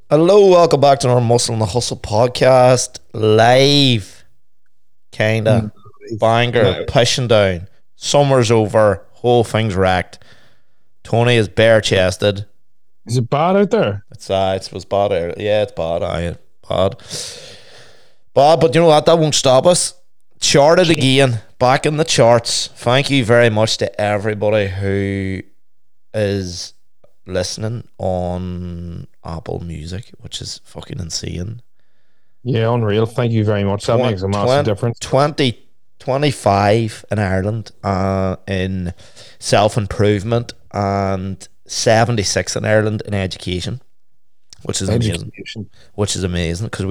Hello, welcome back to our Muscle and the Hustle podcast. Live, kinda, banger, pushing down. Summer's over, whole thing's wrecked. Tony is bare chested. Is it bad out there? It was bad. Yeah, it's bad. Bad. Bad, but you know what? That won't stop us. Charted again, back in the charts. Thank you very much to everybody who is listening on Apple Music, which is fucking insane. Yeah, unreal. Thank you very much. That makes a massive difference. 25 in Ireland in self-improvement, and 76 in Ireland in education, which is amazing. Which is amazing because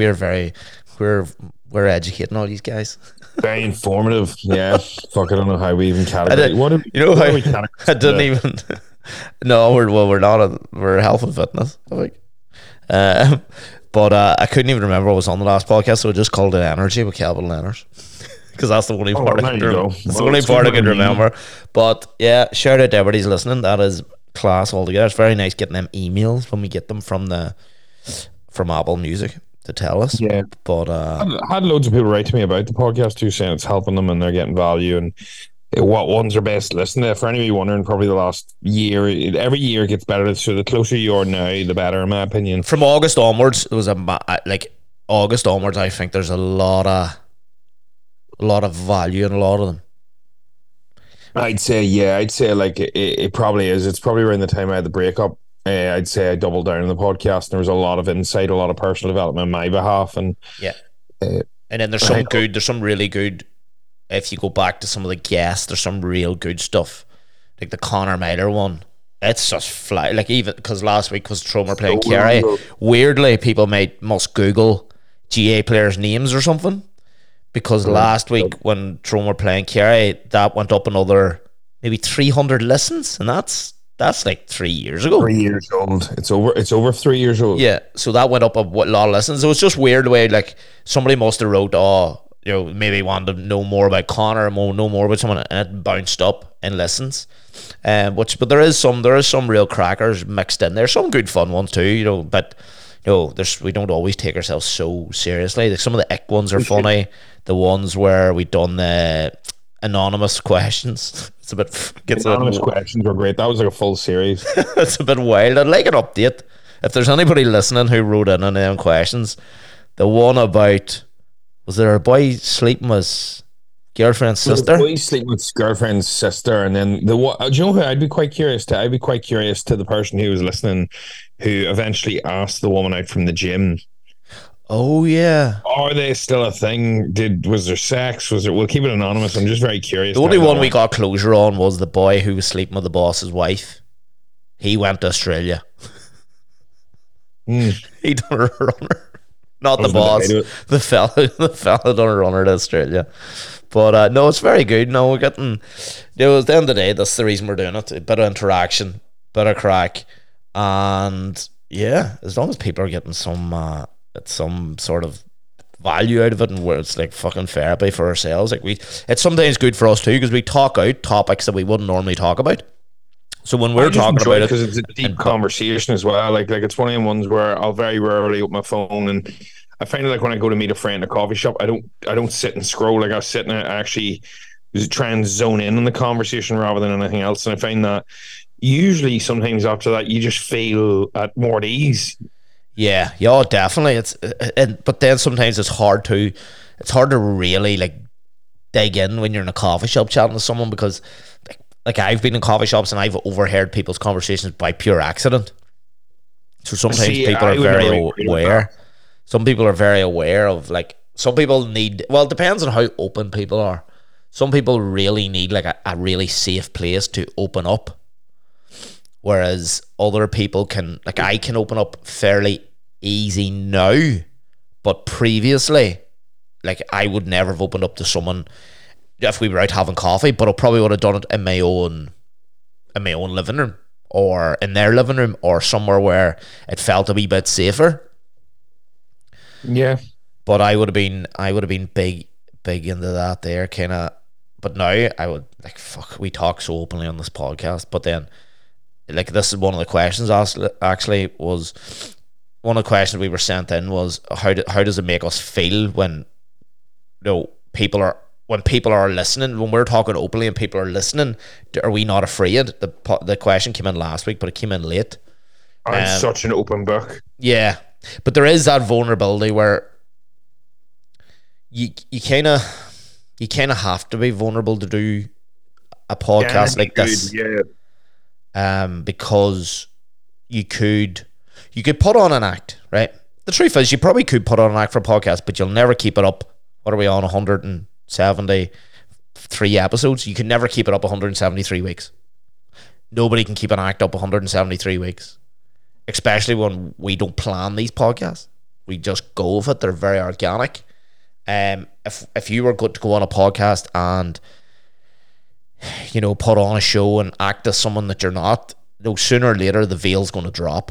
we're educating all these guys. Very informative. Yeah. Fuck, I don't know how we even categorize. I didn't even. No, we're not. We're health and fitness, I think. But I couldn't even remember what was on the last podcast, so I just called it energy with capital letters because that's the only part I can remember. But yeah, shout out to everybody's listening. That is class altogether. It's very nice getting them emails when we get them from Apple Music to tell us. Yeah, but I had loads of people write to me about the podcast too, saying it's helping them and they're getting value and what ones are best to listen to. For anybody wondering, probably the last year, every year gets better. So the closer you are now, the better, in my opinion. From August onwards, it was August onwards. I think there's a lot of value in a lot of them. I'd say like it probably is. It's probably around the time I had the breakup. I'd say I doubled down on the podcast. There was a lot of insight, a lot of personal development on my behalf, and and then there's some really good. If you go back to some of the guests, there's some real good stuff, like the Conor Miller one. It's just fly, like, even because last week was Tromer playing Kerry. Weirdly, people must Google GA players' names or something, because last week when Tromer playing Kerry, that went up another maybe 300 listens, and that's like 3 years ago. 3 years old. It's over 3 years old. Yeah, so that went up a lot of listens. It was just weird the way, like, somebody must have wrote, maybe wanted to know more about Connor, know more about someone, and it bounced up in listens. But there is some real crackers mixed in there, some good fun ones too, but we don't always take ourselves so seriously. Like, some of the ick ones are funny. The ones where we done the anonymous questions, anonymous questions were great. That was like a full series. It's a bit wild. I'd like an update if there's anybody listening who wrote in on them questions. The one about, was there a boy sleeping with his girlfriend's sister? A boy sleeping with his girlfriend's sister, and then do you know who I'd be quite curious to? I'd be quite curious to the person who was listening, who eventually asked the woman out from the gym. Oh yeah. Are they still a thing? Was there sex? We'll keep it anonymous. I'm just very curious. The only one we got closure on was the boy who was sleeping with the boss's wife. He went to Australia. He done a runner. Not the boss, the fella done a runner to Australia. But no, it's very good. No, we're getting, at the end of the day, that's the reason we're doing it. A bit of interaction, bit of crack, and yeah, as long as people are getting some sort of value out of it, and where it's like fucking therapy for ourselves. Like, it's sometimes good for us too, because we talk out topics that we wouldn't normally talk about. So when we're talking about it, because it's a deep conversation as well. Like it's one of the ones where I'll very rarely open my phone, and I find it like when I go to meet a friend at a coffee shop, I don't sit and scroll. Like I sit and I actually try and zone in on the conversation rather than anything else. And I find that usually sometimes after that you just feel at more at ease. Yeah, definitely. But then sometimes it's hard to really like dig in when you're in a coffee shop chatting to someone, because like I've been in coffee shops and I've overheard people's conversations by pure accident. So sometimes people are very aware. Some people are very aware of, like, some people need, well, it depends on how open people are. Some people really need like a really safe place to open up. Whereas other people can, like, I can open up fairly easy now, but previously, like, I would never have opened up to someone if we were out having coffee, but I probably would have done it in my own living room, or in their living room, or somewhere where it felt a wee bit safer. Yeah. But I would have been big into that there, kind of. But now I would, like, fuck, we talk so openly on this podcast, but then, like, this is one of the questions asked, actually, was one of the questions we were sent in was how does it make us feel when people are listening, when we're talking openly and people are listening? Are we not afraid? The question came in last week, but it came in late. I'm such an open book. Yeah, but there is that vulnerability where you kind of have to be vulnerable to do a podcast like this. Yeah. Because you could put on an act, right? The truth is, you probably could put on an act for a podcast, but you'll never keep it up. What are we on, 173 episodes? You can never keep it up 173 weeks. Nobody can keep an act up 173 weeks, especially when we don't plan these podcasts. We just go with it. They're very organic. If you were good to go on a podcast and put on a show and act as someone that you're not, sooner or later the veil's going to drop.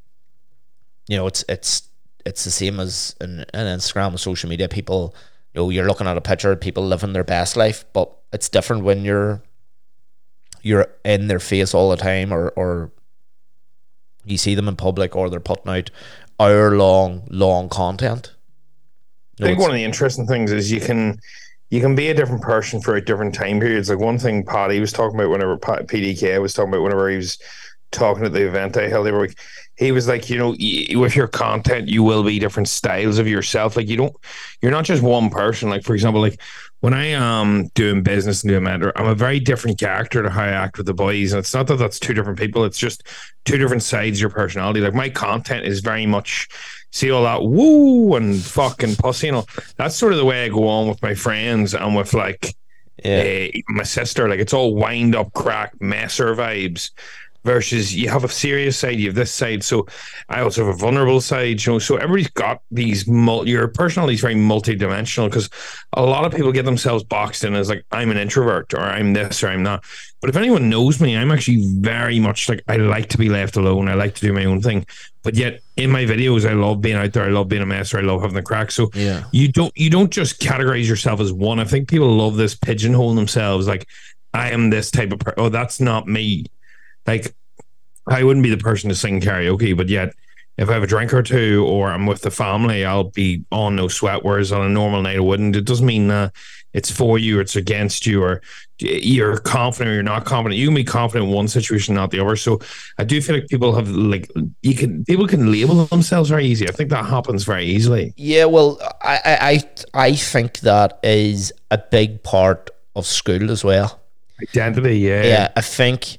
It's the same as in Instagram and social media. People, you're looking at a picture of people living their best life, but it's different when you're in their face all the time, or you see them in public, or they're putting out hour-long content. I think one of the interesting things is you can be a different person for different time periods. Like one thing Paddy was talking about whenever PDK was talking about whenever he was talking at the event I held every week, he was like, with your content, you will be different styles of yourself. Like you're not just one person. Like for example, like when I am doing business and doing mentor, I'm a very different character to how I act with the boys. And it's not that that's two different people. It's just two different sides of your personality. Like my content is very much, see all that woo and fucking pussy and all. That's sort of the way I go on with my friends and with like my sister. Like it's all wind up, crack, messer vibes. Versus you have a serious side, you have this side. So I also have a vulnerable side, so everybody's got these, your personality is very multi-dimensional, because a lot of people get themselves boxed in as like, I'm an introvert, or I'm this, or I'm that. But if anyone knows me, I'm actually very much like, I like to be left alone. I like to do my own thing. But yet in my videos, I love being out there. I love being a messer. I love having the crack. So you don't just categorize yourself as one. I think people love this pigeonholing themselves. Like, I am this type of person. Oh, that's not me. Like, I wouldn't be the person to sing karaoke, but yet if I have a drink or two or I'm with the family, I'll be on no sweat, whereas on a normal night I wouldn't. It doesn't mean it's for you or it's against you, or you're confident or you're not confident. You can be confident in one situation, not the other. So I do feel like people have people can label themselves very easy. I think that happens very easily. Yeah, well, I think that is a big part of school as well. Identity, yeah. I think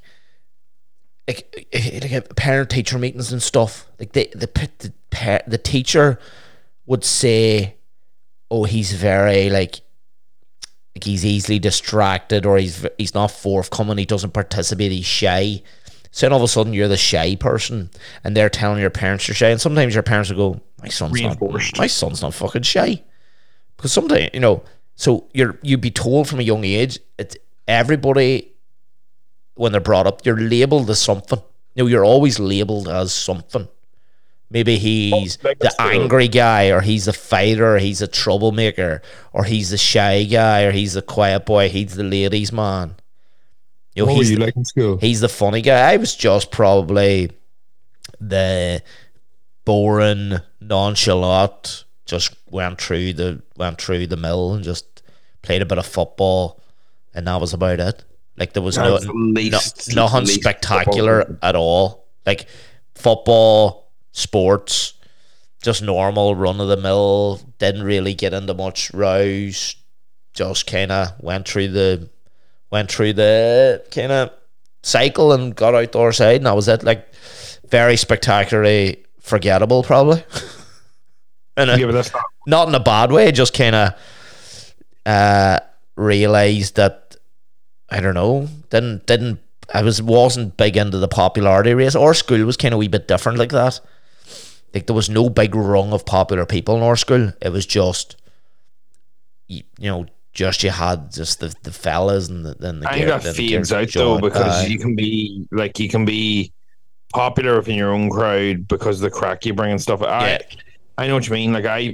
like parent teacher meetings and stuff. Like the teacher would say, "Oh, he's very like he's easily distracted, or he's not forthcoming. He doesn't participate. He's shy." So then all of a sudden you're the shy person, and they're telling your parents you're shy. And sometimes your parents will go, "My son's not fucking shy," because sometimes So you'd be told from a young age, it's everybody, when they're brought up, you're labelled as something. You're always labelled as something. Maybe he's the angry guy, or he's a fighter, or he's a troublemaker, or he's the shy guy, or he's the quiet boy, he's the ladies' man. What were you like in school? He's the funny guy. I was just probably the boring, nonchalant, just went through the mill and just played a bit of football, and that was about it. Like there was nothing spectacular at all. Like football, sports, just normal run of the mill. Didn't really get into much rows. Just kind of went through the kind of cycle and got outdoor side, and that was it. Like very spectacularly forgettable, probably. And not in a bad way. Just kind of realized that, I don't know, wasn't big into the popularity race. Our school was kind of a wee bit different like that. Like there was no big rung of popular people in our school. It was just, you had just the fellas and then the. I think that fades out though, because you can be popular within your own crowd because of the crack you bring and stuff. I know what you mean. I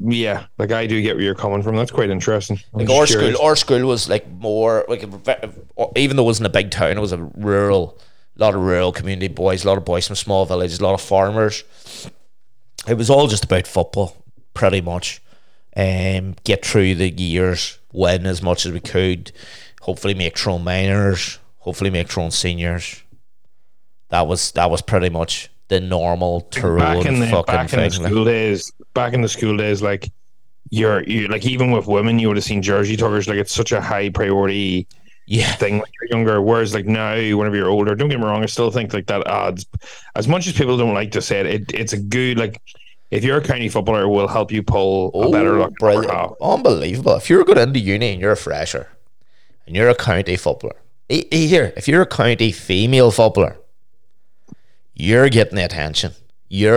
do get where you're coming from. That's quite interesting. Like our school was like more like, even though it wasn't a big town, it was a lot of rural community boys, a lot of boys from small villages, a lot of farmers. it was all just about football, pretty much. Get through the years, win as much as we could, hopefully make Tyrone minors, hopefully make Tyrone seniors. That was pretty much the normal Tyrone fucking thing. Back in the school days, like you're like, even with women, you would have seen jersey tuggers. Like, it's such a high priority thing when you're younger. Whereas like now, whenever you're older, don't get me wrong, I still think like that adds, as much as people don't like to say it, it's a good, like, if you're a county footballer, it will help you pull a better luck. Brilliant. Unbelievable. If you're going into uni and you're a fresher and you're a county footballer, here, if you're a county female footballer, you're getting the attention. You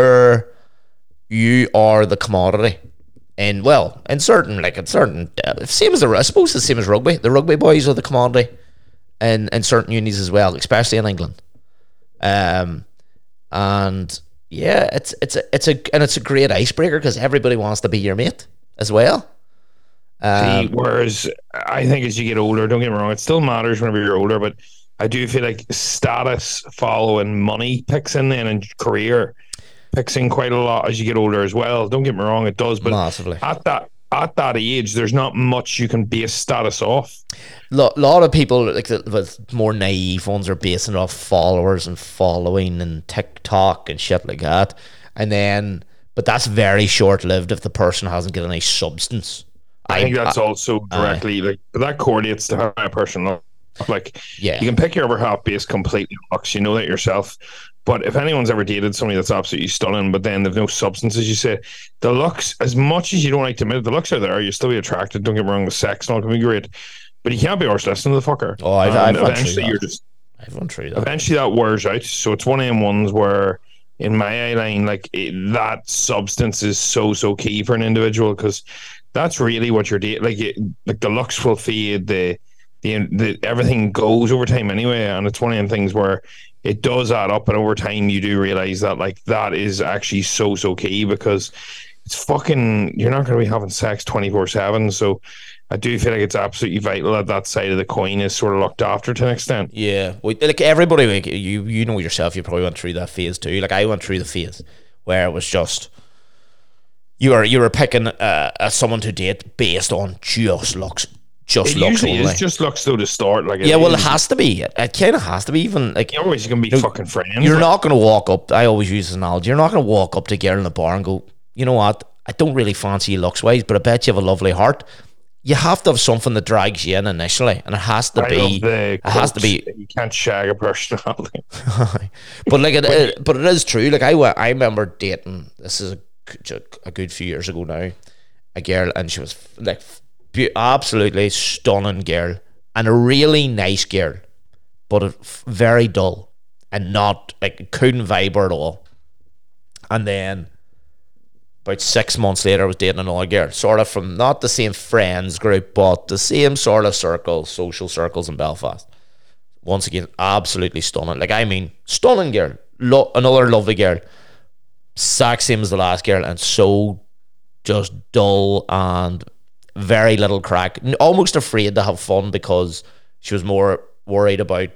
are the commodity. And well, in certain, same as I suppose the same as rugby. The rugby boys are the commodity in certain unis as well, especially in England. And yeah, it's a great icebreaker because everybody wants to be your mate as well. Whereas I think as you get older, don't get me wrong, it still matters whenever you're older, but I do feel like status following money picks in then, and career picks in quite a lot as you get older as well. Don't get me wrong, it does, but massively. At that age, there's not much you can base status off. Lot of people like with more naive ones are basing it off followers and following and TikTok and shit like that, but that's very short lived if the person hasn't got any substance. I think that's also directly like that correlates to how a person looks. Like, you can pick your other half based completely on looks, you know that yourself. But if anyone's ever dated somebody that's absolutely stunning, but then they've no substance, as you say, the looks, as much as you don't like to admit it, the looks are there. You still be attracted. Don't get me wrong, the sex and all can be great, but you can't be arse listening to the fucker. Oh, I've eventually I've run through that. Eventually that wears out. So it's one of them ones where, in my eye line, like that substance is so key for an individual, because that's really what you're dating. Like the looks will fade. The everything goes over time anyway, and it's one of them things where it does add up, and over time you do realize that like that is actually so key, because it's fucking, you're not going to be having sex 24/7. So I do feel like it's absolutely vital that that side of the coin is sort of looked after to an extent. Yeah, like everybody, like you know yourself, you probably went through that phase too. Like I went through the phase where it was just you were picking someone to date based on just looks. It usually is just looks though to start. Like, it has to be. It kind of has to be. Even like otherwise, you're gonna be fucking friends. You're not gonna walk up. I always use this analogy. You're not gonna walk up to a girl in the bar and go, you know what? I don't really fancy you looks wise, but I bet you have a lovely heart. You have to have something that drags you in initially, and it has to be. You can't shag a personality. But but it is true. Like I remember dating. This is a good few years ago now. A girl, and she was like. Absolutely stunning girl, and a really nice girl, but very dull and not like couldn't vibe her at all. And then about 6 months later, I was dating another girl, sort of from not the same friends group, but the same sort of social circles in Belfast. Once again, absolutely stunning. Like, I mean, stunning girl, another lovely girl, exact same as the last girl, and so just dull and very little crack, almost afraid to have fun because she was more worried about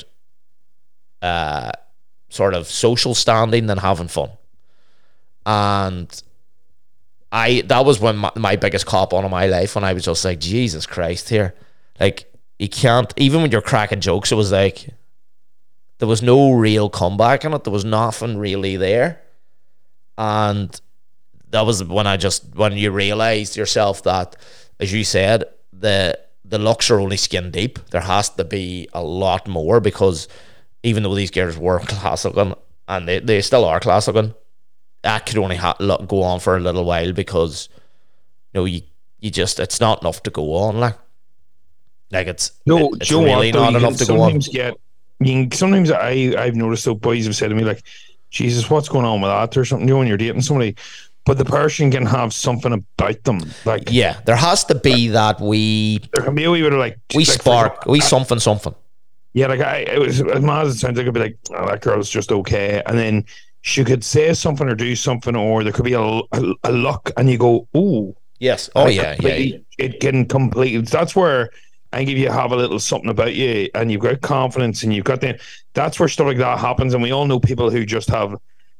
sort of social standing than having fun. And that was when my biggest cop on in my life, when I was just like, Jesus Christ, here, like, you can't, even when you're cracking jokes, it was like there was no real comeback in it. There was nothing really there. And that was when you realized yourself that, as you said, the looks are only skin deep. There has to be a lot more, because even though these girls were class looking, and they still are class looking, that could only go on for a little while, because you just, it's not enough to go on. Like it's really not enough to go on. Sometimes I've noticed that boys have said to me like, Jesus, what's going on with that or something? When you're dating somebody, but the person can have something about them. Like, yeah, there has to be that there can be a wee bit of like spark, something. Yeah, like it was, as mad as it sounds, I could be like, oh, that girl's just okay, and then she could say something or do something, or there could be a look, and you go, ooh, yes, oh yeah. It can completely. That's where I think if you have a little something about you, and you've got confidence, and you've got that's where stuff like that happens, and we all know people who just have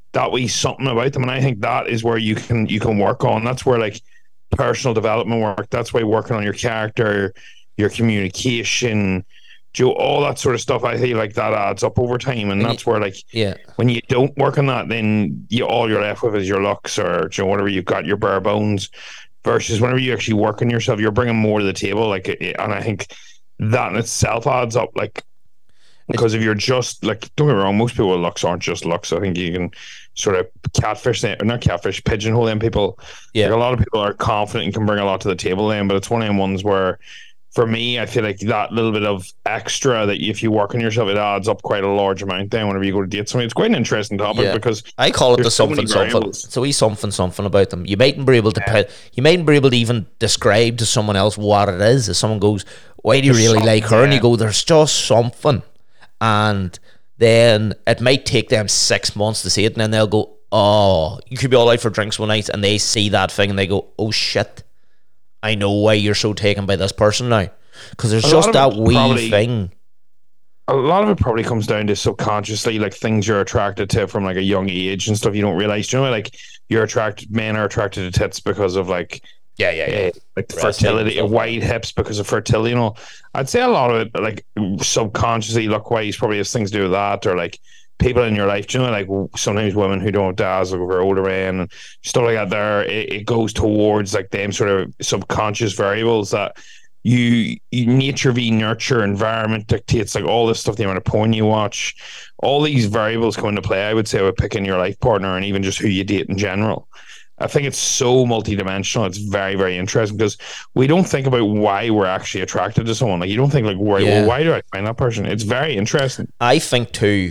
that way something about them, and I think that is where you can work on. That's where like personal development work. That's why working on your character, your communication, all that sort of stuff. I think like that adds up over time, and that's where like when you don't work on that, then all you're left with is your looks or whatever you've got, your bare bones. Versus whenever you actually work on yourself, you're bringing more to the table. Like, and I think that in itself adds up. Like, because if you're just like, don't get me wrong, most people looks aren't just looks. I think you can sort of catfish them, or not catfish, pigeonhole them people. Like a lot of people are confident and can bring a lot to the table then, but it's one of them ones where, for me, I feel like that little bit of extra that if you work on yourself, it adds up quite a large amount then whenever you go to date somebody. It's quite an interesting topic because I call it the something. It's a wee something about them. You mightn't be able to you mightn't be able to even describe to someone else what it is. If someone goes, why do you really like her? And you go, there's just something. And then it might take them 6 months to see it, and then they'll go, oh, you could be all out for drinks one night, and they see that thing and they go, oh shit, I know why you're so taken by this person now, because there's just that wee thing. A lot of it probably comes down to subconsciously, like things you're attracted to from like a young age and stuff you don't realize. Like men are attracted to tits because of like like fertility, wide hips because of fertility. I'd say a lot of it, like subconsciously, look wise, probably has things to do with that, or like people in your life. Like sometimes women who don't have dads look over older men and stuff like that. It goes towards like them sort of subconscious variables that you nature v nurture, environment dictates, like all this stuff, the amount of porn you watch, all these variables come into play, I would say, with picking your life partner and even just who you date in general. I think it's so multidimensional. It's very, very interesting because we don't think about why we're actually attracted to someone. Like, you don't think like, why do I find that person? It's very interesting. I think too,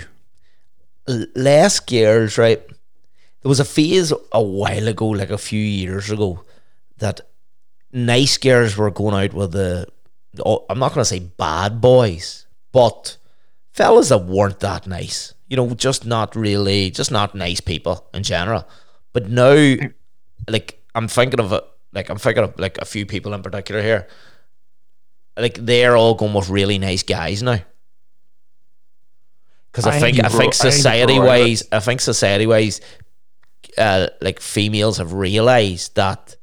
less girls, right? There was a phase a while ago, like a few years ago, that nice girls were going out with I'm not going to say bad boys, but fellas that weren't that nice. Just not nice people in general. But now, like, I'm thinking of like a few people in particular here. Like, they're all going with really nice guys now. Because I think society wise, like, females have realized that,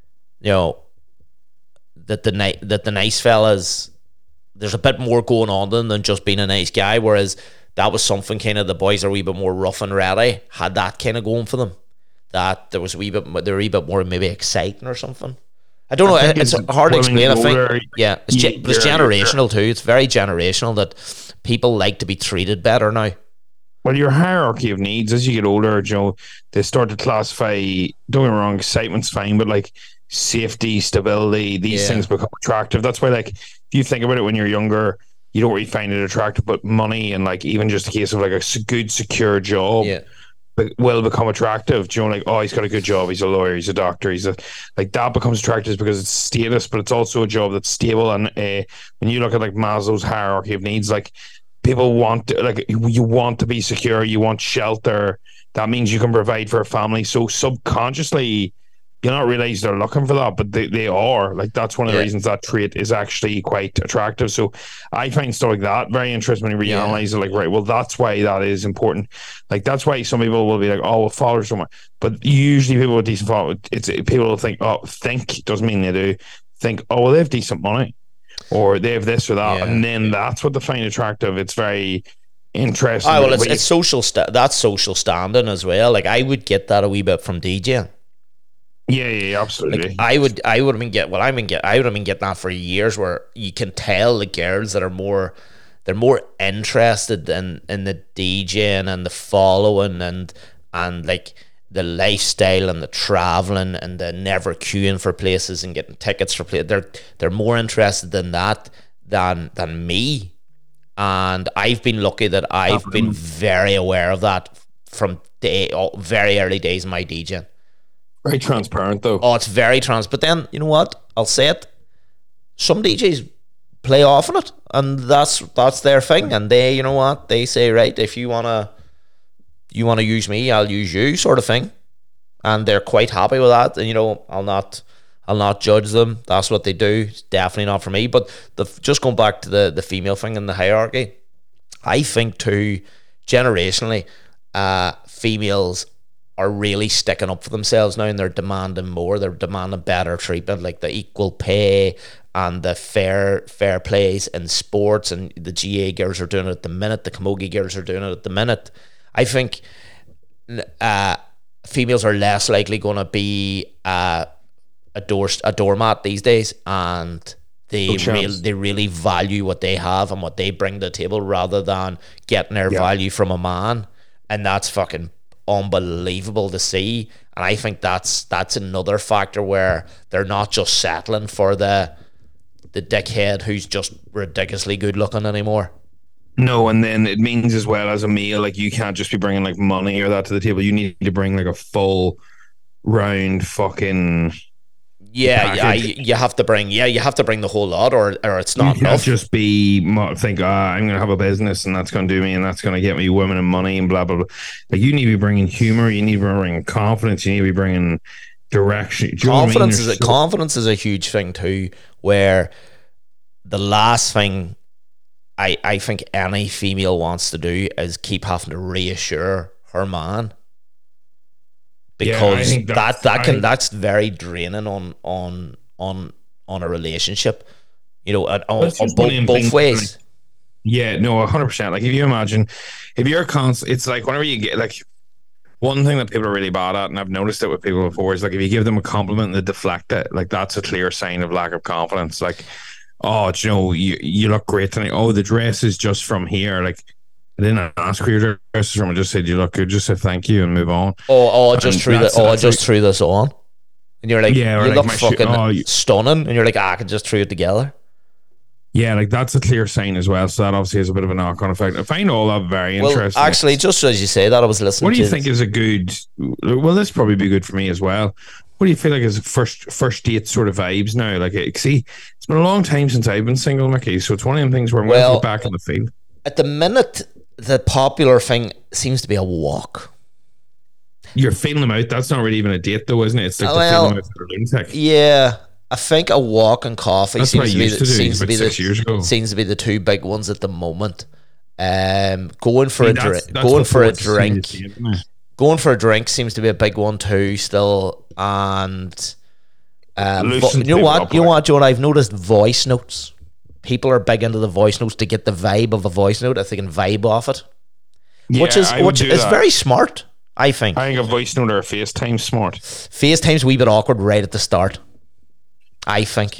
that the nice fellas, there's a bit more going on than just being a nice guy. Whereas that was something kind of the boys are a wee bit more rough and ready, had that kind of going for them. That there was they're a wee bit more maybe exciting or something. I don't know. It's hard to explain. I think, but it's generational too. It's very generational that people like to be treated better now. Well, your hierarchy of needs as you get older, they start to classify. Don't get me wrong, excitement's fine, but like safety, stability, these things become attractive. That's why, like, if you think about it, when you're younger, you don't really find it attractive, but money and like even just a case of like a good, secure job. Will become attractive. Like, oh, he's got a good job, he's a lawyer, he's a doctor, like that becomes attractive because it's status, but it's also a job that's stable. And when you look at like Maslow's hierarchy of needs, like, people want like, you want to be secure, you want shelter, that means you can provide for a family. So subconsciously you not realize they're looking for that, but they are. Like, that's one of the reasons that trait is actually quite attractive. So I find stuff like that very interesting when you reanalyze it. Like, right, well, that's why that is important. Like, that's why some people will be like, oh, well, follow someone. But usually people with decent followers, people will think, doesn't mean they do. Think, oh, well, they have decent money, or they have this or that, and then that's what they find attractive. It's very interesting. Oh, well, it's social. That's social standing as well. Like, I would get that a wee bit from DJing. Yeah, absolutely. Like, I would have been getting that for years, where you can tell the girls that are they're more interested in the DJing and the following and like the lifestyle and the traveling and the never queuing for places and getting tickets for places. They're more interested in that than me. And I've been lucky that I've been very aware of that from very early days in my DJing. Very transparent, though. Oh, it's very transparent. But then, you know what? I'll say it. Some DJs play off on it, and that's their thing. And they, you know what? They say, right, if you wanna use me, I'll use you, sort of thing. And they're quite happy with that. And I'll not judge them. That's what they do. It's definitely not for me. But just going back to the female thing and the hierarchy, I think too, generationally, females are really sticking up for themselves now, and they're demanding more. They're demanding better treatment, like the equal pay and the fair plays in sports. And the GA girls are doing it at the minute. The Camogie girls are doing it at the minute. I think females are less likely going to be a doormat these days, and they really value what they have and what they bring to the table rather than getting their value from a man. And that's fucking unbelievable to see. And I think that's another factor where they're not just settling for the dickhead who's just ridiculously good looking anymore. No, and then it means as well, as a male, like, you can't just be bringing like money or that to the table. You need to bring like a full round fucking you have to bring the whole lot, or it's not enough. You can't just think, I'm gonna have a business and that's gonna do me and that's gonna get me women and money and blah blah blah. Like, you need to be bringing humor, you need to be bringing confidence, you need to be bringing direction. Confidence is a huge thing too, where the last thing I think any female wants to do is keep having to reassure her man, because that's very draining on a relationship, on both ways. Yeah, no, 100%. Like, if you imagine, if you're it's like whenever you get, like, one thing that people are really bad at, and I've noticed it with people before, is like, if you give them a compliment and they deflect it, like, that's a clear sign of lack of confidence. Like, oh, you look great tonight. Oh, the dress is just from here. Like, I didn't ask where your dress is from. I just said you look good. Just said thank you and move on. I just threw this on, and you're like, you look fucking stunning, and you're like, I could just throw it together. Yeah, like, that's a clear sign as well. So that obviously has a bit of a knock-on effect. I find all that very interesting. Actually, just as you say that, I was listening. What do you think is a good? Well, this probably be good for me as well. What do you feel like is first date sort of vibes now? Like, see, it's been a long time since I've been single, Mickey. So it's one of them things where I'm going to get back in the field. At the minute, the popular thing seems to be a walk. You're feeling them out. That's not really even a date, though, isn't it? It's like the feeling out for a lunatic. Yeah, I think a walk and coffee seems to be the two big ones at the moment. Going for a drink seems to be a big one too still. And you know what, John? I've noticed voice notes. People are big into the voice notes to get the vibe of a voice note if they can vibe off it, which is very smart. I think a voice note or a FaceTime smart. FaceTime's a wee bit awkward right at the start, I think.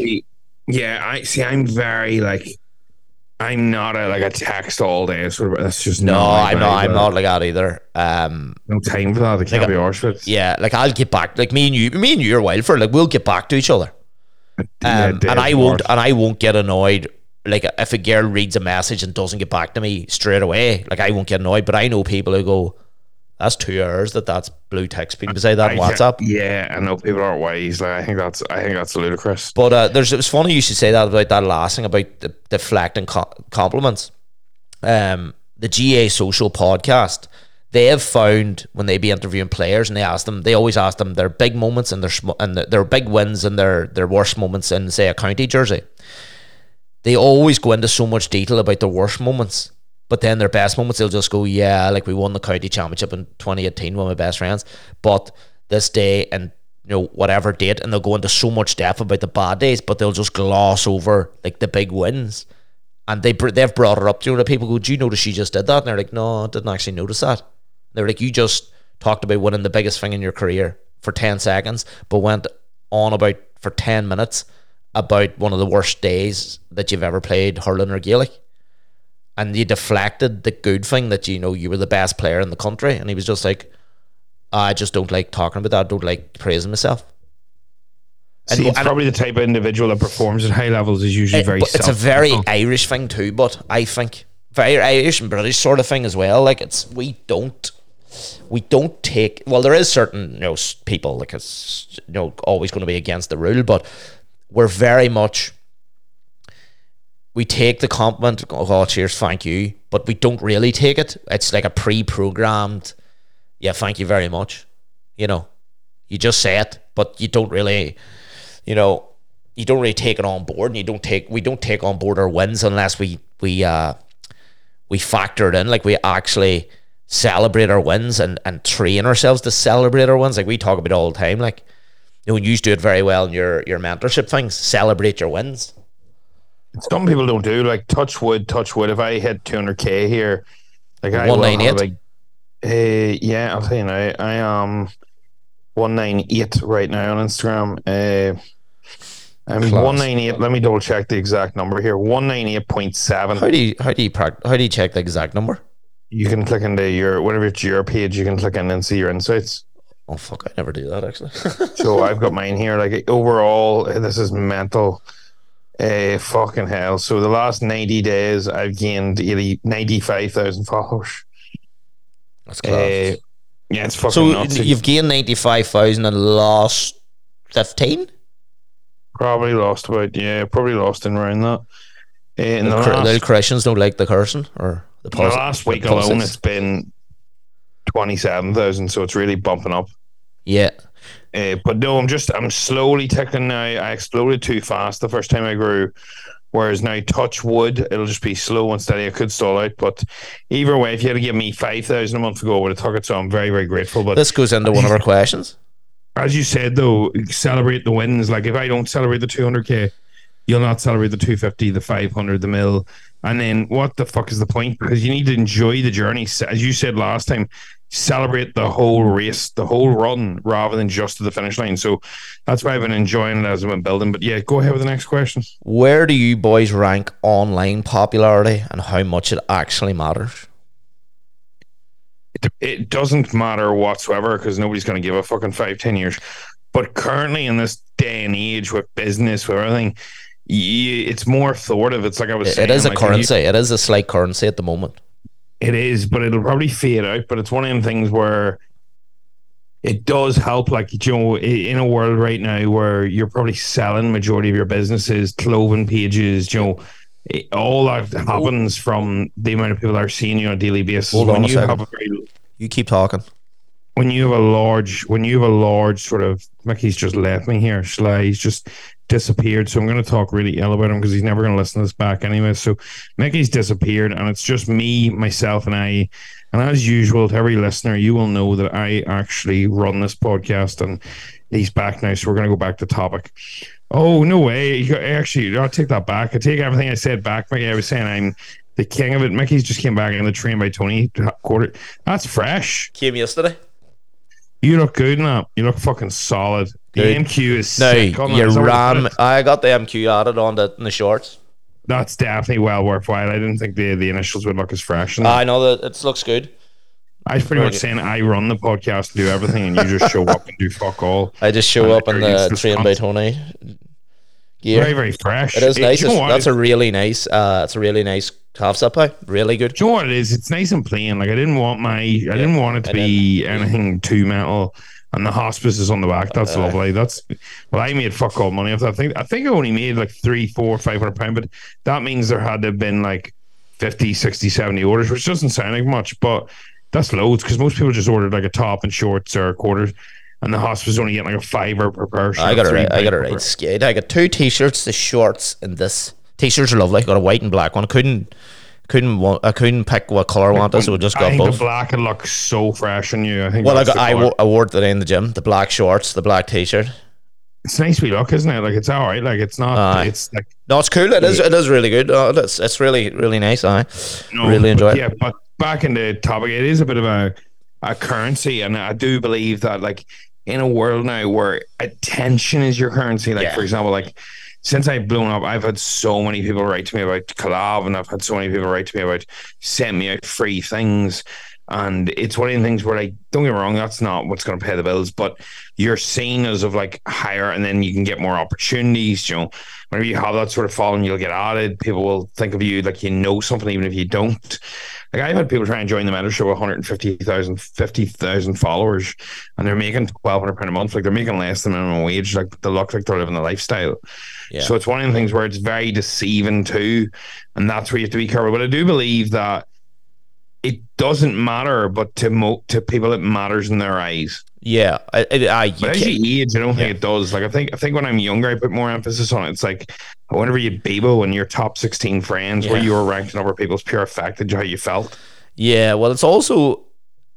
I'm very like, I'm not a text all day sort of. That's just I'm not like that either. No time for that. I can't be arsed with. Yeah, like, I'll get back. Like, me and you are wild for. Like, we'll get back to each other. And I won't get annoyed. Like, if a girl reads a message and doesn't get back to me straight away, like, I won't get annoyed. But I know people who go, that's 2 hours that's blue text being beside that on WhatsApp. Yeah, I know people aren't wise. Like, I think that's ludicrous. But it's funny you should say that about that last thing about the deflecting compliments. The GA Social podcast, they have found when they be interviewing players and they always ask them their big moments and their big wins and their worst moments in, say, a county jersey. They always go into so much detail about their worst moments. But then their best moments, they'll just go, yeah, like, we won the county championship in 2018 with my best friends. But this day and, whatever date, and they'll go into so much depth about the bad days, but they'll just gloss over, like, the big wins. And they've brought it up to the people go, do you notice she just did that? And they're like, no, I didn't actually notice that. And they're like, you just talked about winning the biggest thing in your career for 10 seconds, but went on about for 10 minutes about one of the worst days that you've ever played hurling or Gaelic. And you deflected the good thing that, you were the best player in the country. And he was just like, I just don't like talking about that. I don't like praising myself. It's probably the type of individual that performs at high levels is usually very it's a very Irish thing too, but I think very Irish and British sort of thing as well. Like, we don't take, well, there is certain, people, like, it's, always going to be against the rule, but we're very much, we take the compliment, oh, cheers, thank you, but we don't really take it. It's like a pre-programmed, yeah, thank you very much. You just say it, but you don't really, you don't really take it on board, and we don't take on board our wins unless we factor it in. Like, we actually celebrate our wins and train ourselves to celebrate our wins. Like we talk about it all the time. Like, you know, you do it very well in your mentorship things. Celebrate your wins. Some people don't do, like, touch wood. If I hit 200k here, like, I will have, like, yeah, I'll tell you now, I am 198 right now on Instagram. I'm Class. 198. Let me double check the exact number here. 198.7. How do you check the exact number? You can click into whatever it's your page. You can click in and see your insights. Oh fuck! I never do that actually. So I've got mine here. Like, overall, this is mental. Fucking hell. So the last 90 days, I've gained 95,000 followers. That's class. Yeah, it's fucking nuts. So you've gained 95,000 and lost 15? Probably lost in around that. The Christians don't like the cursing, or the last week alone, it's been 27,000, so it's really bumping up. Yeah. But no, I'm slowly ticking now. I exploded too fast the first time I grew, whereas now, touch wood, it'll just be slow and steady. I could stall out, but either way, if you had to give me 5,000 a month ago, I would have took it, so I'm very, very grateful. But this goes into one of our questions. As you said, though, celebrate the wins. Like, if I don't celebrate the 200k, you'll not celebrate the 250, the 500, the mil. And then what the fuck is the point? Because you need to enjoy the journey. As you said last time, celebrate the whole race, the whole run, rather than just to the finish line. So that's why I've been enjoying it as I've been building. But yeah, go ahead with the next question. Where do you boys rank online popularity and how much it actually matters? It doesn't matter whatsoever, because nobody's going to give a fucking 5-10 years. But currently, in this day and age, with business, with everything, it's more authoritative. It's like I was saying. It is a currency. It is a slight currency at the moment. It is, but it'll probably fade out. But it's one of them things where it does help. Like, you know, in a world right now where you're probably selling majority of your businesses, clothing pages, you know, all that happens from the amount of people that are seeing you on a daily basis. Hold on a second. You keep talking. When you have a large sort of, Mickey's just left me here. He's just disappeared. So I'm going to talk really ill about him because he's never going to listen to this back anyway. So Mickey's disappeared, and it's just me, myself, and I. And as usual, to every listener, you will know that I actually run this podcast, and he's back now. So we're going to go back to topic. Oh, no way. Actually, I'll take that back. I take everything I said back, Mickey. I was saying I'm the king of it. Mickey's just came back in the train by Tony quarter. That's fresh. Came yesterday. You look good now. You look fucking solid. The Dude. MQ is sick. I got the MQ added on in the shorts. That's definitely well worthwhile. I didn't think the initials would look as fresh. I know that it looks good. I was pretty much saying I run the podcast and do everything, and you just show up and do fuck all. I just show up in the train by Tony gear. Very, very fresh. It is nice. That's a really nice. It's a really nice half step out. Really good. Do you know what it is? It's nice and plain. Like, I didn't want it to be anything too metal. And the hospice is on the back. That's lovely. I made fuck all money off that. I think I only made like £300, £400, £500, but that means there had to have been like 50, 60, 70 orders, which doesn't sound like much, but that's loads, because most people just ordered like a top and shorts or quarters, and the hospice only getting like a $5 per person. I got a right skate. I got 2 t-shirts, the shorts, and this. T-shirts are lovely. I got a white and black one. I couldn't pick what color I wanted, so I just got both. The black would look so fresh on you. I wore it today in the gym. The black shorts, the black t-shirt. It's nice we look, isn't it? Like, it's all right. Like, it's not. It's like, no, it's cool. It is really good. It's really, really nice. I really enjoy it. Yeah, but back in the topic, it is a bit of a currency, and I do believe that, like, in a world now where attention is your currency, like, for example, like, since I've blown up, I've had so many people write to me about collab, and I've had so many people write to me about send me out free things. And it's one of the things where, like, don't get me wrong, that's not what's going to pay the bills, but you're seen as of like higher, and then you can get more opportunities. You know, whenever you have that sort of following, you'll get added. People will think of you like you know something, even if you don't. Like, I've had people try and join the mentorship with 50,000 followers, and they're making £1,200 a month. Like, they're making less than minimum wage. Like, they look like they're living the lifestyle. Yeah. So it's one of the things where it's very deceiving too, and that's where you have to be careful. But I do believe that it doesn't matter, but to people it matters in their eyes. Yeah, but as you age, I don't think it does. Like, I think when I'm younger, I put more emphasis on it. It's like whenever you Bebo and your top 16 friends, where you were ranked in other people's pure effect and how you felt. Yeah, well, it's also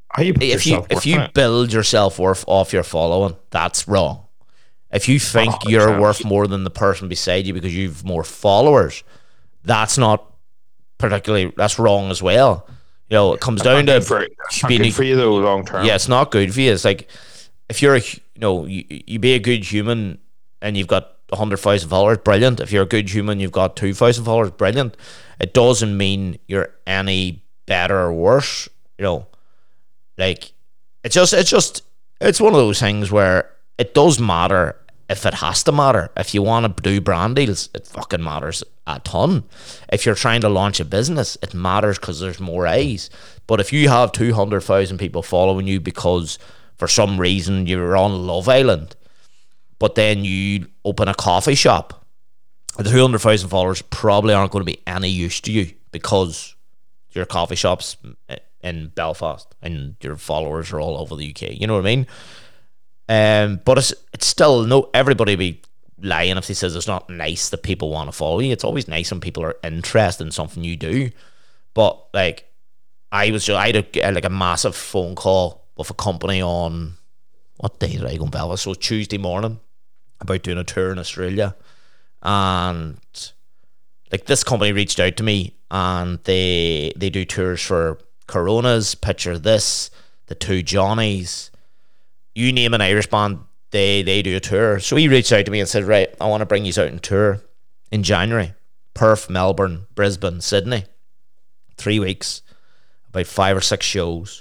How you put if yourself if you build your self-worth off your following, that's wrong. If you think you're 100%. worth more than the person beside you because you've more followers, that's not particularly, that's wrong as well. You know, it comes down to being good for you though long term. Yeah, it's not good for you. It's like if you're you be a good human and you've got 100,000 followers, brilliant. If you're a good human, you've got 2,000 followers, brilliant. It doesn't mean you're any better or worse. You know, like it's one of those things where it does matter if it has to matter. If you want to do brand deals, it fucking matters a ton. If you're trying to launch a business, it matters because there's more eyes. But if you have 200,000 people following you because for some reason you're on Love Island, but then you open a coffee shop, the 200,000 followers probably aren't going to be any use to you because your coffee shop's in Belfast and your followers are all over the UK. You know what I mean? But it's still, no, everybody be lying if they says it's not nice that people want to follow you. It's always nice when people are interested in something you do. But like I had a massive phone call with a company on, what day did I go in Belfast? So Tuesday morning, about doing a tour in Australia. And like this company reached out to me and they do tours for Coronas, Picture This, the Two Johnnies, you name an Irish band, they do a tour. So he reached out to me and said, right, I want to bring you out on tour in January. Perth, Melbourne, Brisbane, Sydney. 3 weeks, about 5 or 6 shows.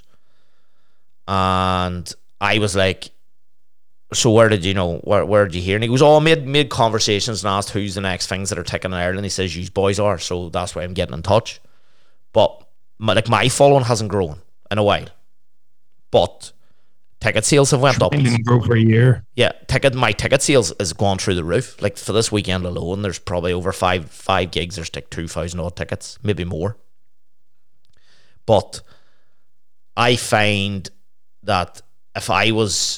And I was like, so where did you hear? And he goes, oh, I made conversations and asked who's the next things that are ticking in Ireland. He says, you boys are, so that's why I'm getting in touch. But my following hasn't grown in a while. But ticket sales have went up. It didn't grow for a year. Yeah, my ticket sales has gone through the roof. Like for this weekend alone, there's probably over five gigs. There's like 2,000 odd tickets, maybe more. But I find that if I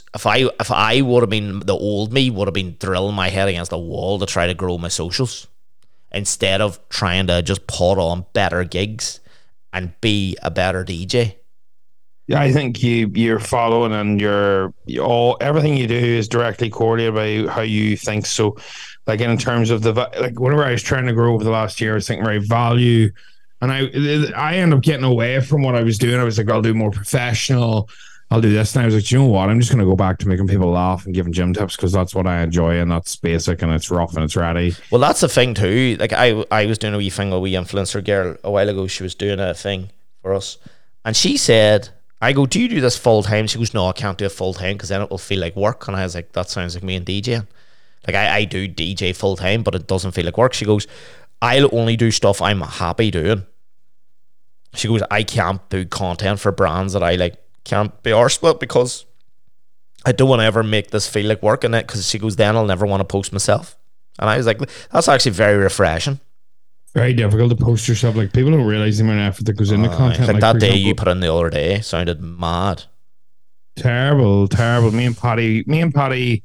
would have been, the old me would have been drilling my head against the wall to try to grow my socials instead of trying to just put on better gigs and be a better DJ. Yeah, I think you're following and everything you do is directly correlated by how you think. So, like in terms of whenever I was trying to grow over the last year, I was thinking right value, and I end up getting away from what I was doing. I was like, I'll do more professional. I'll do this, and I was like, you know what? I'm just going to go back to making people laugh and giving gym tips because that's what I enjoy, and that's basic and it's rough and it's ready. Well, that's the thing too. Like I was doing a wee thing with a wee influencer girl a while ago. She was doing a thing for us, and she said, I go, do you do this full time? She goes, no, I can't do it full time because then it will feel like work. And I was like, that sounds like me and DJing. Like I do DJ full time, but it doesn't feel like work. She goes, I'll only do stuff I'm happy doing. She goes, I can't do content for brands that I like can't be arsed with because I don't want to ever make this feel like work in it, because she goes, then I'll never want to post myself. And I was like, that's actually very refreshing. Very difficult to post yourself. Like people don't realize the amount of effort that goes into content. Like that day you put in the other day sounded mad. Terrible. Me and PDK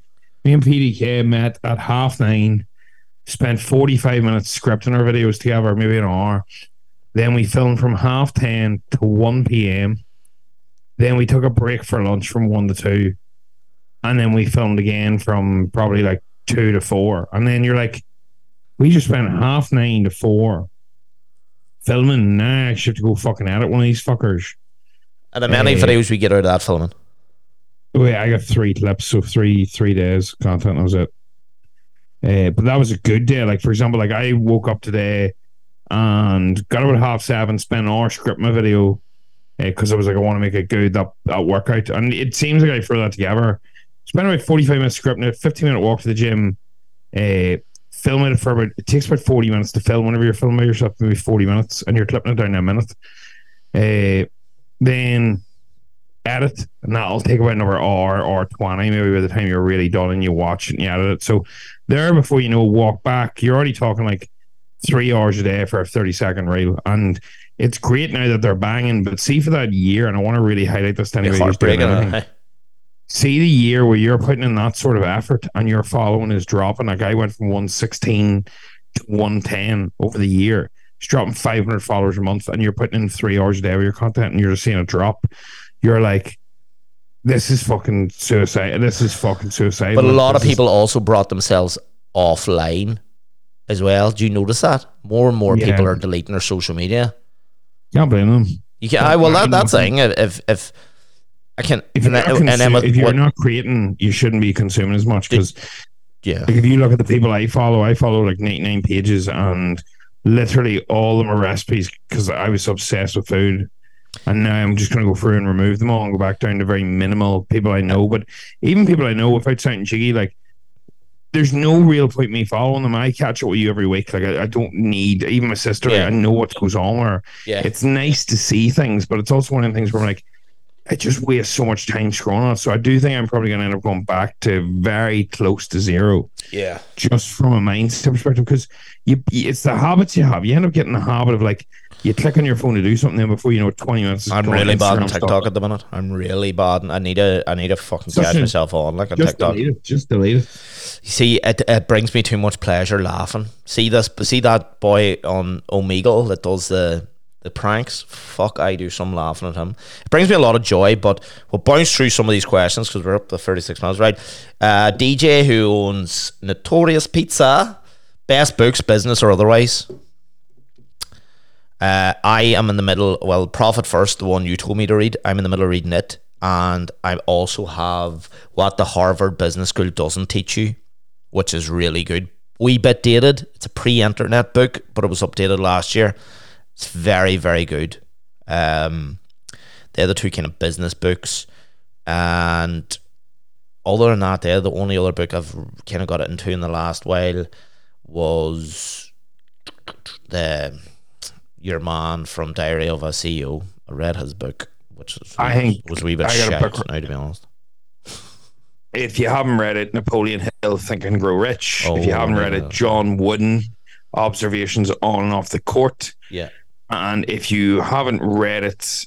met at 9:30. Spent 45 minutes scripting our videos together, maybe an hour. Then we filmed from 10:30 to 1 p.m. Then we took a break for lunch from 1 to 2. And then we filmed again from probably like 2 to 4. And then you're like, we just spent 9:30 to 4 filming. Now I actually have to go fucking edit one of these fuckers. And the many videos we get out of that filming? Wait, I got 3 clips, so three days content. That was it. But that was a good day. Like for example, like I woke up today and got up at 7:30, spent an hour scripting my video because I was like, I want to make it good, that workout. And it seems like I threw that together. Spent about 45 minutes scripting it, 15-minute walk to the gym, film it for it takes about 40 minutes to film. Whenever you're filming yourself, maybe 40 minutes, and you're clipping it down to a minute. Then edit, and that'll take about another hour or 20, maybe by the time you're really done and you watch it and you edit it. So there, before you know, walk back, you're already talking like 3 hours a day for a 30-second reel. And it's great now that they're banging, but see, for that year, and I want to really highlight this to anybody who's doing anything. See the year where you're putting in that sort of effort and your following is dropping. Like I went from 116 to 110 over the year. It's dropping 500 followers a month, and you're putting in 3 hours a day of your content, and you're just seeing a drop. you're like, this is fucking suicide. This is fucking suicide. But a lot of people also brought themselves offline as well. Do you notice that? More and more people are deleting their social media. Can't blame them. You can. Well, that's thing. If I can, if you're not creating, you shouldn't be consuming as much because, like if you look at the people I follow like 99 pages, and literally all of them are recipes because I was obsessed with food. And now I'm just going to go through and remove them all and go back down to very minimal people I know. But even people I know, without sounding cheeky, like, there's no real point me following them. I catch up with you every week. Like, I don't need, even my sister, I know what goes on with her. It's nice to see things, but it's also one of the things where I'm like, I just waste so much time scrolling on it. So I do think I'm probably going to end up going back to very close to zero. Yeah. Just from a mindset perspective, because it's the habits you have. You end up getting the habit of, like, you click on your phone to do something, and before you know it, 20 minutes. I'm really bad on TikTok at the minute. I'm really bad. I need to fucking catch myself on, like, on TikTok. Just delete it. See, it brings me too much pleasure laughing. See that boy on Omegle that does the pranks. Fuck, I do some laughing at him. It brings me a lot of joy. But we'll bounce through some of these questions because we're up to 36 minutes, right? DJ who owns Notorious Pizza, best books, business or otherwise. I am in the middle. Well, Profit First, the one you told me to read. I'm in the middle of reading it, and I also have What the Harvard Business School Doesn't Teach You, which is really good. Wee bit dated. It's a pre-internet book, but it was updated last year. It's very, very good. They're the two kind of business books, and other than that, the only other book I've kind of got into in the last while was Your Man from Diary of a CEO. I read his book, which was a wee bit shit now, to be honest. If you haven't read it, Napoleon Hill, Think and Grow Rich. If you haven't read it, John Wooden, Observations on and Off the Court. Yeah. And if you haven't read it,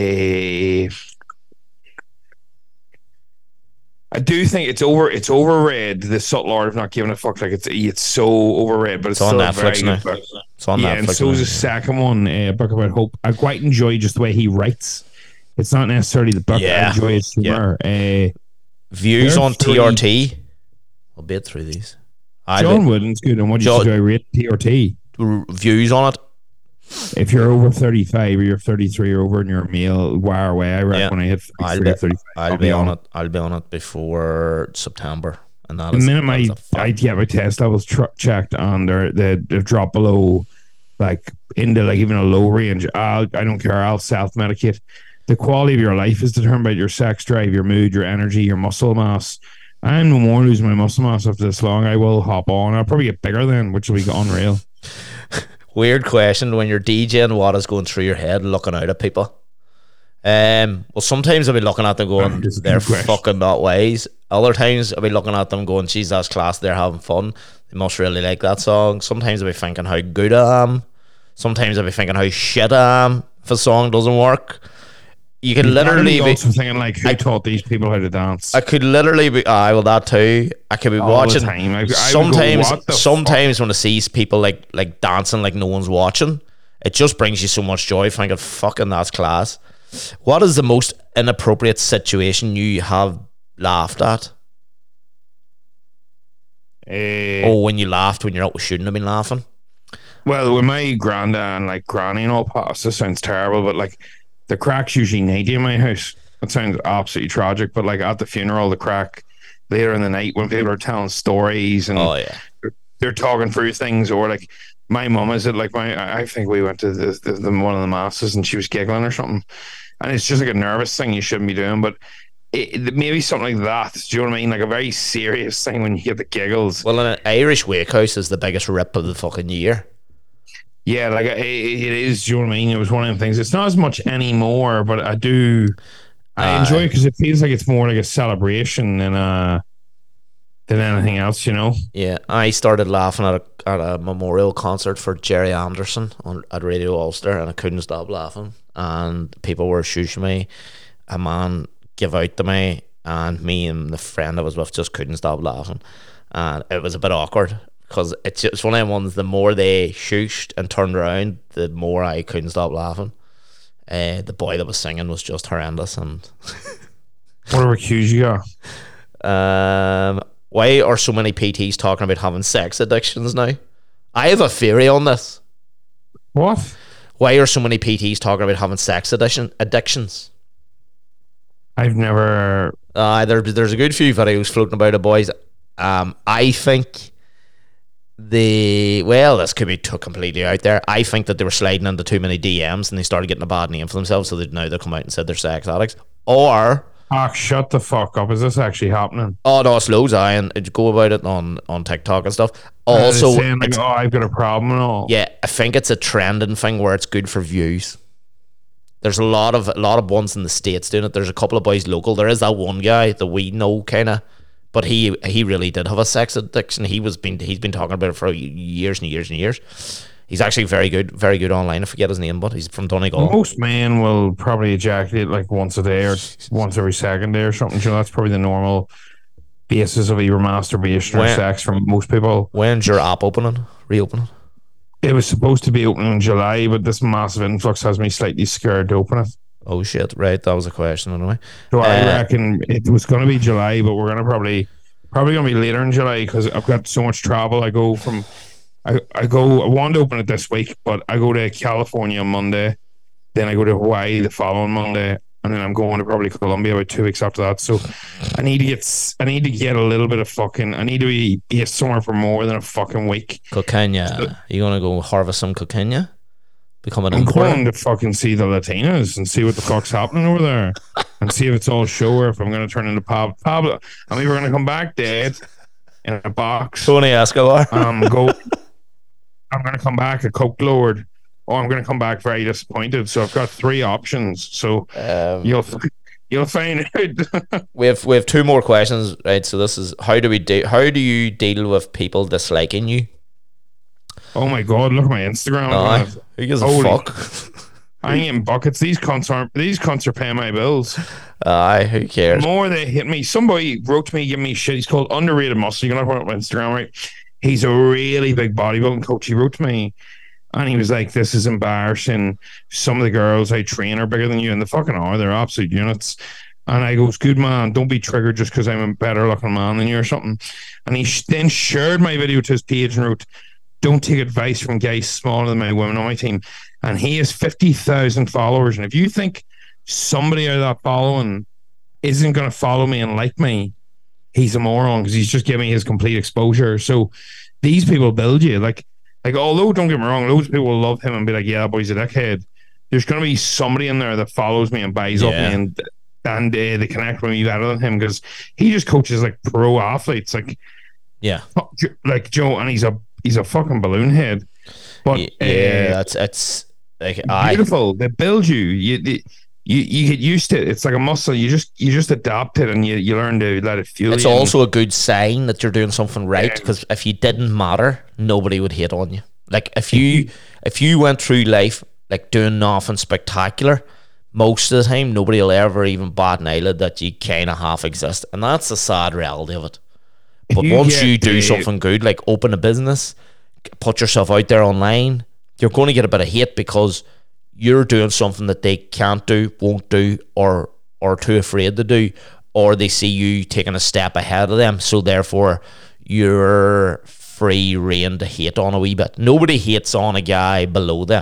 I do think it's overread. The Subtle Art of Not Giving a Fuck. Like it's so overread, but it's on still Netflix now. It's on Netflix. And so is the second one, a book about hope. I quite enjoy just the way he writes. It's not necessarily the book. I enjoy his humor. Views on TRT. I'll bit through these. John Wooden's good. And what do you enjoy rate TRT? Views on it. If you're over 35 or you're 33 or over in your meal, wire away. I reckon when I hit 33 or 35, I'll be on it. I'll be on it before September. And that the minute I get my test levels checked and they've dropped below, like into like even a low range, I don't care. I'll self-medicate. The quality of your life is determined by your sex drive, your mood, your energy, your muscle mass. I'm no more losing my muscle mass after this long. I will hop on. I'll probably get bigger then, which will be unreal. Weird question when you're DJing, what is going through your head looking out at people? Well, sometimes I'll be looking at them going, they're fucking not wise. Other times I'll be looking at them going, geez, that's class, they're having fun. They must really like that song. Sometimes I'll be thinking how good I am. Sometimes I'll be thinking how shit I am if a song doesn't work. You could literally be also thinking like, who taught these people how to dance? I could literally be well, that too. I could be all watching the time. Sometimes when I see people like dancing like no one's watching, it just brings you so much joy thinking fucking that's class. What is the most inappropriate situation you have laughed at? When you laughed when you're out, we shouldn't have been laughing. Well, with my granddad and like granny and all past, this sounds terrible, but like the crack's usually 90 in my house. It sounds absolutely tragic, but like at the funeral, the crack later in the night when people are telling stories and they're talking through things, or like my mum is it like I think we went to the one of the masses and she was giggling or something, and it's just like a nervous thing you shouldn't be doing, but maybe something like that. Do you know what I mean? Like a very serious thing when you get the giggles. Well, an Irish wake house is the biggest rip of the fucking year. Yeah, like it is. Do you know what I mean? It was one of them things. It's not as much anymore, but I enjoy it because it feels like it's more like a celebration than anything else. You know? Yeah, I started laughing at a memorial concert for Jerry Anderson at Radio Ulster, and I couldn't stop laughing. And people were shushing me. A man gave out to me, and me and the friend I was with just couldn't stop laughing, and it was a bit awkward. Because it's one of them ones, the more they shushed and turned around, the more I couldn't stop laughing. The boy that was singing was just horrendous. And Whatever cues you got. why are so many PTs talking about having sex addictions now? I have a theory on this. What? Why are so many PTs talking about having sex addictions? I've never. There's a good few videos floating about it, boys. I think this could be completely out there. I think that they were sliding into too many DMs and they started getting a bad name for themselves, so now they come out and said they're sex addicts. Or Shut the fuck up. Is this actually happening? oh no, it's loads. And go about it on TikTok and stuff. Also, saying like, I've got a problem and all. Yeah, I think it's a trending thing where it's good for views. There's a lot of ones in the States doing it. There's a couple of boys local. There is that one guy that we know kind of, but he really did have a sex addiction. He's been talking about it for years and years and years. He's actually very good online. I forget his name, but he's from Donegal. Most men will probably ejaculate like once a day or once every second day or something. You know, that's probably the normal basis of either masturbation or sex from most people. When's your app reopening? It was supposed to be opening in July, but this massive influx has me slightly scared to open it. Oh shit! Right, that was a question anyway. So I reckon it was going to be July, but we're going to probably going to be later in July because I've got so much travel. I want to open it this week, but I go to California on Monday, then I go to Hawaii the following Monday, and then I'm going to probably Colombia about 2 weeks after that. So I need to get a little bit of fucking. I need to be somewhere for more than a fucking week. Cocaine. So, you gonna go harvest some cocaine? I'm going to fucking see the Latinas and see what the fuck's happening over there, and see if it's all show or if I'm going to turn into Pablo. I mean, we're going to come back dead in a box. Tony Escobar. I'm going to come back a coke lord, or I'm going to come back very disappointed. So I've got 3 options. So you'll find out. we have 2 more questions, right? So this is how do you deal with people disliking you? Oh my god! Look at my Instagram. Who gives a fuck? I ain't getting buckets. These cunts are paying my bills. Who cares? The more they hit me. Somebody wrote to me, giving me shit. He's called Underrated Muscle. You can put it on Instagram, right? He's a really big bodybuilding coach. He wrote to me, and he was like, "This is embarrassing. Some of the girls I train are bigger than you, and they fucking are. They're absolute units." And I goes, "Good man, don't be triggered just because I'm a better looking man than you or something." And he then shared my video to his page and wrote, "Don't take advice from guys smaller than my women on my team." And he has 50,000 followers. And if you think somebody out of that following isn't going to follow me and like me, he's a moron because he's just giving me his complete exposure. So these people build you. Like although, don't get me wrong, loads of people will love him and be like, yeah, that boy's a dickhead. There's going to be somebody in there that follows me and buys up me and they connect with me better than him because he just coaches like pro athletes. Like Joe, and he's a fucking balloon head. But it's like beautiful. They build you. You get used to it. It's like a muscle. You just adapt it and you learn to let it fuel. It's you. Also a good sign that you're doing something right because if you didn't matter, nobody would hate on you. Like if you went through life like doing nothing spectacular, most of the time nobody will ever even bat an eyelid that you kind of half exist, and that's the sad reality of it. But once you do something good, like open a business, put yourself out there online, you're going to get a bit of hate because you're doing something that they can't do, won't do, or too afraid to do, or they see you taking a step ahead of them. So therefore, you're free rein to hate on a wee bit. Nobody hates on a guy below them.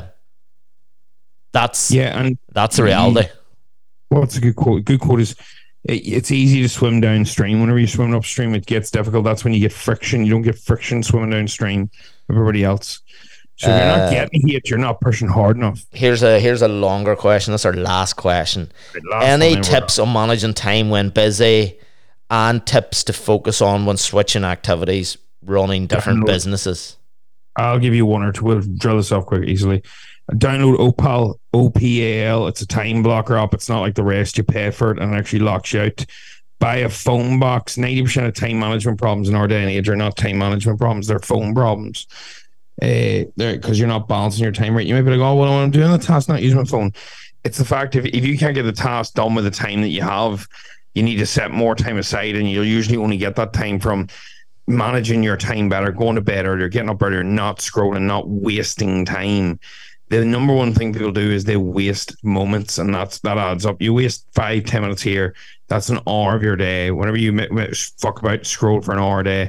That's the reality. What's a good quote? Good quote is, it's easy to swim downstream. Whenever you're swimming upstream, it gets difficult. That's when you get friction. You don't get friction swimming downstream with everybody else. So if you're not getting hit, you're not pushing hard enough. Here's a longer question. That's our last question. Any tips on managing time when busy and tips to focus on when switching activities, running different businesses? I'll give you one or two. We'll drill this off quick, easily. Download Opal, OPAL. It's a time blocker app. It's not like the rest. You pay for it and it actually locks you out. Buy a phone box. 90% of time management problems in our day and age are not time management problems. They're phone problems. Because you're not balancing your time right. You might be like, oh, well, I'm doing the task, not using my phone. It's the fact if you can't get the task done with the time that you have, you need to set more time aside, and you'll usually only get that time from managing your time better, going to bed earlier, getting up earlier, not scrolling, not wasting time. the number one thing people do is they waste moments, and that adds up. You waste 5-10 minutes here, that's an hour of your day. Whenever you fuck about scroll for an hour a day,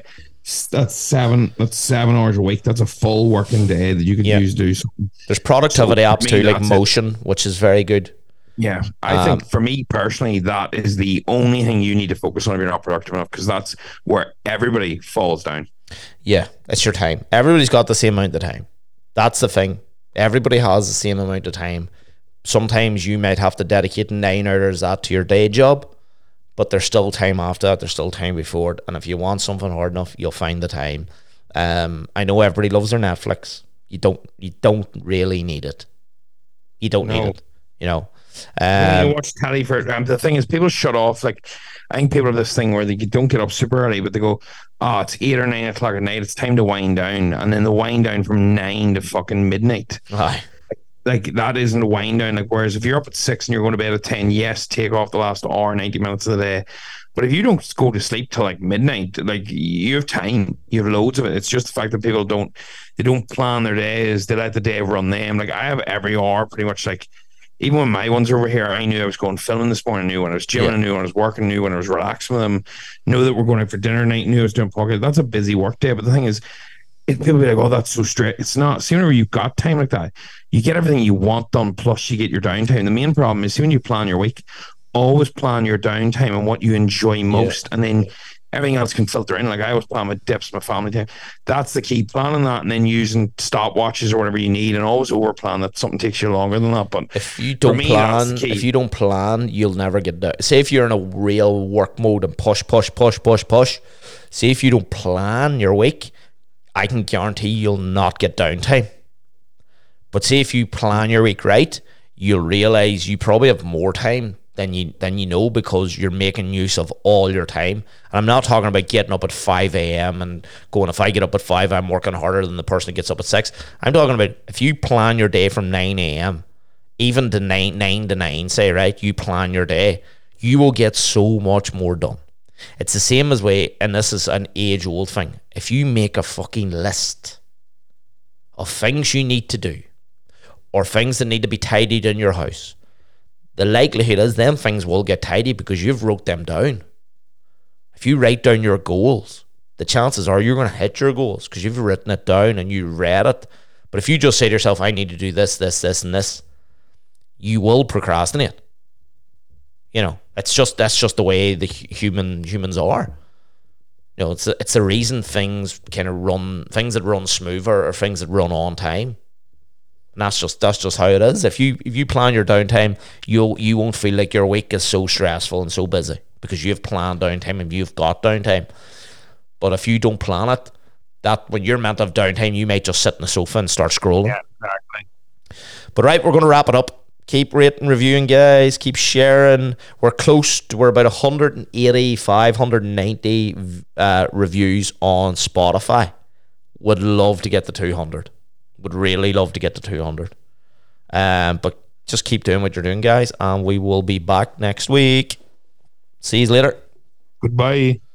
that's 7 hours a week. That's a full working day that you could use to do something. There's productivity So, apps for too, me, like that's it. Motion, which is very good. Yeah, I think for me personally, that is the only thing you need to focus on if you're not productive enough, because that's where everybody falls down. Yeah, it's your time. Everybody's got the same amount of time. That's the thing. Everybody has the same amount of time. Sometimes you might have to dedicate 9 hours that to your day job, but there's still time after that. There's still time before it. And if you want something hard enough, you'll find the time. I know everybody loves their Netflix. You don't really need it. You don't need it. You know. When you watch telly for the thing is, people shut off. Like, I think people have this thing where they don't get up super early, but they go, "Oh, it's 8 or 9 o'clock at night. It's time to wind down," and then the wind down from 9 to fucking midnight. Aye. Like, that isn't a wind down. Like, whereas if you're up at 6 and you're going to bed at 10, yes, take off the last hour, 90 minutes of the day. But if you don't go to sleep till like midnight, like, you have time, you have loads of it. It's just the fact that people don't plan their days. They let the day run them. Like, I have every hour pretty much, like, even when my ones are over here, I knew I was going filming this morning, I knew when I was gymming, I knew when I was working, I knew when I was relaxing with them, knew that we're going out for dinner night, knew I was doing pocket. That's a busy work day. But the thing is, people be like, "Oh, that's so straight." It's not. See, whenever you've got time like that, you get everything you want done, plus you get your downtime. The main problem is, see, when you plan your week, always plan your downtime and what you enjoy most, and then everything else can filter in. Like, I always plan my dips, my family time. That's the key. Planning that, and then using stopwatches or whatever you need, and always over plan that something takes you longer than that. But if you don't plan, you'll never get there. Say if you're in a real work mode and push. Say if you don't plan your week, I can guarantee you'll not get downtime. But say if you plan your week right, you'll realize you probably have more time than you know, because you're making use of all your time. And I'm not talking about getting up at 5 a.m. and going, if I get up at 5, I'm working harder than the person that gets up at 6. I'm talking about if you plan your day from 9 a.m., even to 9 to 9, say, right, you plan your day, you will get so much more done. It's the same as way, and this is an age-old thing. If you make a fucking list of things you need to do, or things that need to be tidied in your house, the likelihood is them things will get tidy because you've wrote them down. If you write down your goals, the chances are you're going to hit your goals because you've written it down and you read it. But if you just say to yourself, I need to do this, and this, you will procrastinate. You know, that's just the way the humans are. You know, it's the reason things that run smoother or things that run on time. And that's just how it is. If you plan your downtime, you won't feel like your week is so stressful and so busy because you've planned downtime and you've got downtime. But if you don't plan it, that when you're meant to have downtime, you might just sit on the sofa and start scrolling. Yeah, exactly. But right, we're going to wrap it up. Keep rating, reviewing, guys. Keep sharing. We're about 185, 190 reviews on Spotify. Would love to get to 200. Would really love to get to 200. But just keep doing what you're doing, guys, and we will be back next week. See you later. Goodbye.